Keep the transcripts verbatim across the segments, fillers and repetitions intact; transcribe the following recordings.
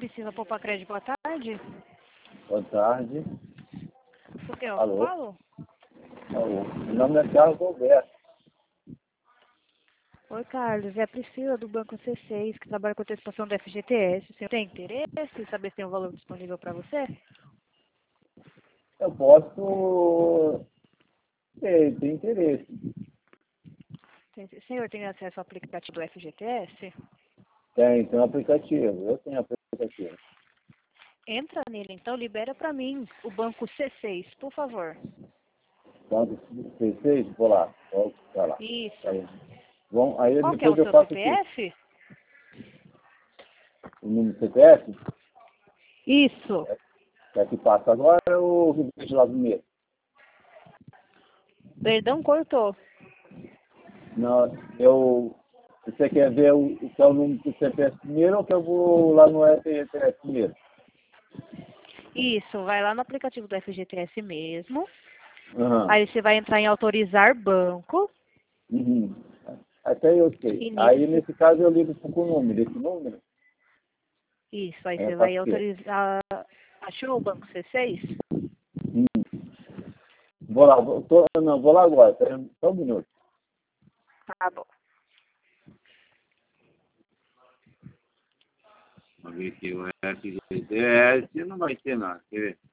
Priscila Popacred, boa tarde. Boa tarde. O que eu Alô? falo? Alô. Meu nome é Carlos Alberto. Oi, Carlos. É a Priscila do Banco C seis, que trabalha com a antecipação do F G T S. O senhor tem interesse em saber se tem um valor disponível para você? Eu posso ter, ter interesse. Tem- O senhor tem acesso ao aplicativo do F G T S? Tem, tem um aplicativo. Eu tenho aplicativo. Entra nele, então, libera para mim o Banco C seis, por favor. Quanto vocês? Vou lá. Vou pra lá. Isso. Aí, bom, aí Qual que é depois o eu seu faço aqui. C P F? O número do C P F, Isso. é que passa agora, é o vídeo lá do meio. Perdão, cortou. Não, eu... Você quer ver o, o que é o número do C P F primeiro ou que eu vou lá no F G T S primeiro? Isso, vai lá no aplicativo do F G T S mesmo. Aham. Aí você vai entrar em autorizar banco. Uhum. Até eu sei. E nisso, Aí, nesse caso, eu ligo com o número. Esse número isso, aí é você para vai quê? autorizar. Achou o Banco C seis? Hum. Vou lá, vou, tô, não, vou lá agora. Espera só um minuto. Tá bom. Vamos ver aqui, o F G T S não vai ter nada. Quer ver?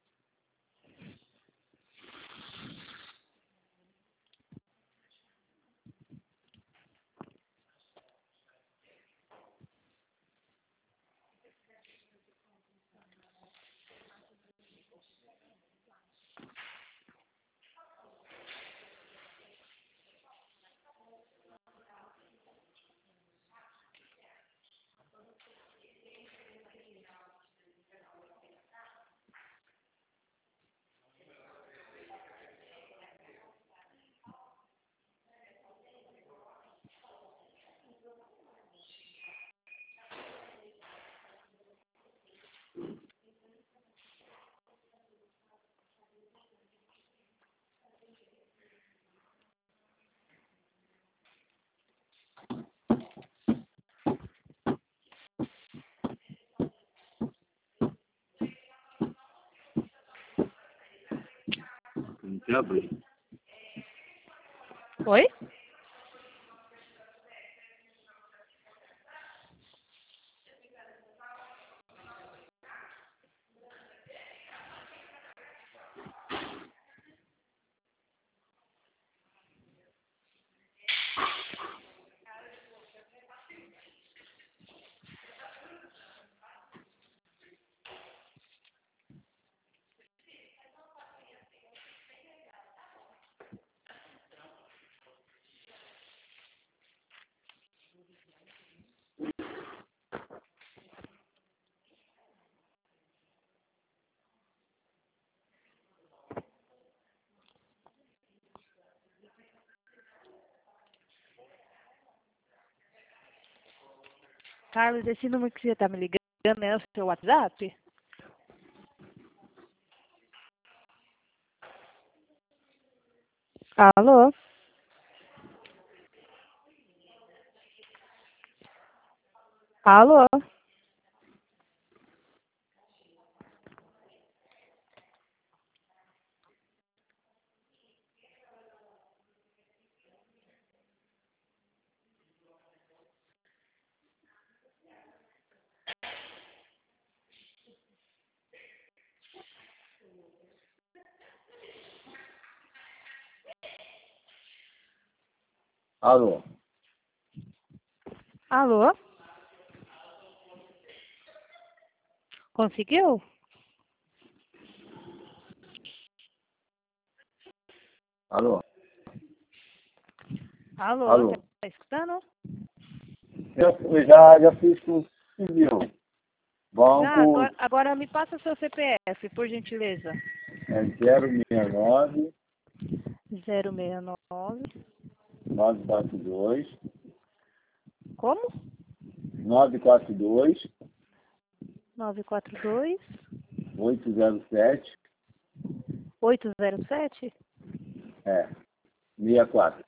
Não tem abrir. Oi? Carlos, esse número que você está me ligando é o seu WhatsApp? Alô? Alô? Alô? Alô? Conseguiu? Alô? Alô, tá Alô? escutando? Eu já, já fiz com o civil. Já, Banco agora, agora me passa o seu C P F, por gentileza. é zero seis nove, zero seis nove. nove quatro dois, Como? nove quatro dois, nove quatro dois, oito zero sete, oito zero sete, é, seis quatro.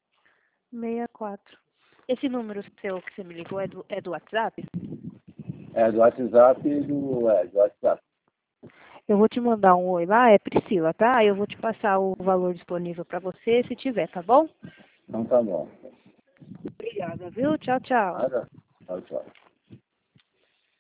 seis quatro. Esse número seu que você me ligou é do, é do WhatsApp? É, do WhatsApp e do, é, do WhatsApp. Eu vou te mandar um oi lá, é Priscila, tá? Aí eu vou te passar o valor disponível para você, se tiver, tá bom? Então tá bom. Obrigada, viu? Tchau, tchau. Nada? Tchau, tchau.